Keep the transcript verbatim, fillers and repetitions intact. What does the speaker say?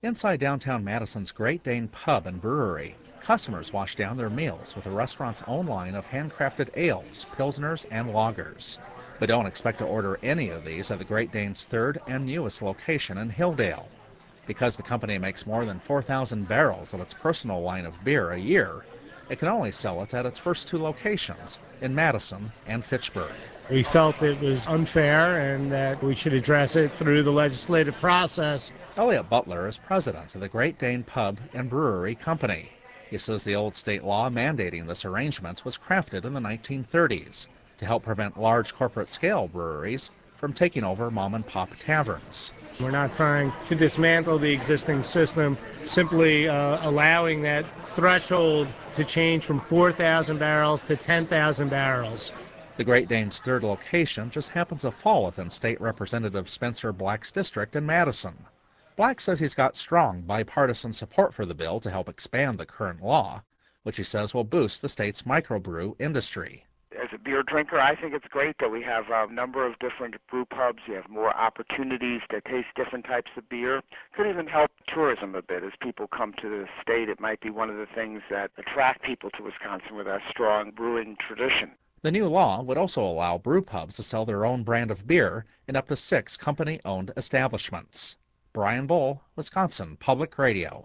Inside downtown Madison's Great Dane Pub and Brewery, customers wash down their meals with the restaurant's own line of handcrafted ales, pilsners, and lagers. But don't expect to order any of these at the Great Dane's third and newest location in Hilldale. Because the company makes more than four thousand barrels of its personal line of beer a year, it can only sell it at its first two locations in Madison and Fitchburg. We felt it was unfair and that we should address it through the legislative process. Elliot Butler is president of the Great Dane Pub and Brewery Company. He says the old state law mandating this arrangement was crafted in the nineteen thirties to help prevent large corporate-scale breweries from taking over mom-and-pop taverns. We're not trying to dismantle the existing system, simply uh, allowing that threshold to change from four thousand barrels to ten thousand barrels. The Great Dane's third location just happens to fall within State Representative Spencer Black's district in Madison. Black says he's got strong bipartisan support for the bill to help expand the current law, which he says will boost the state's microbrew industry. As a beer drinker, I think it's great that we have a number of different brew pubs. You have more opportunities to taste different types of beer. Could even help tourism a bit as people come to the state. It might be one of the things that attract people to Wisconsin with our strong brewing tradition. The new law would also allow brew pubs to sell their own brand of beer in up to six company-owned establishments. Brian Bull, Wisconsin Public Radio.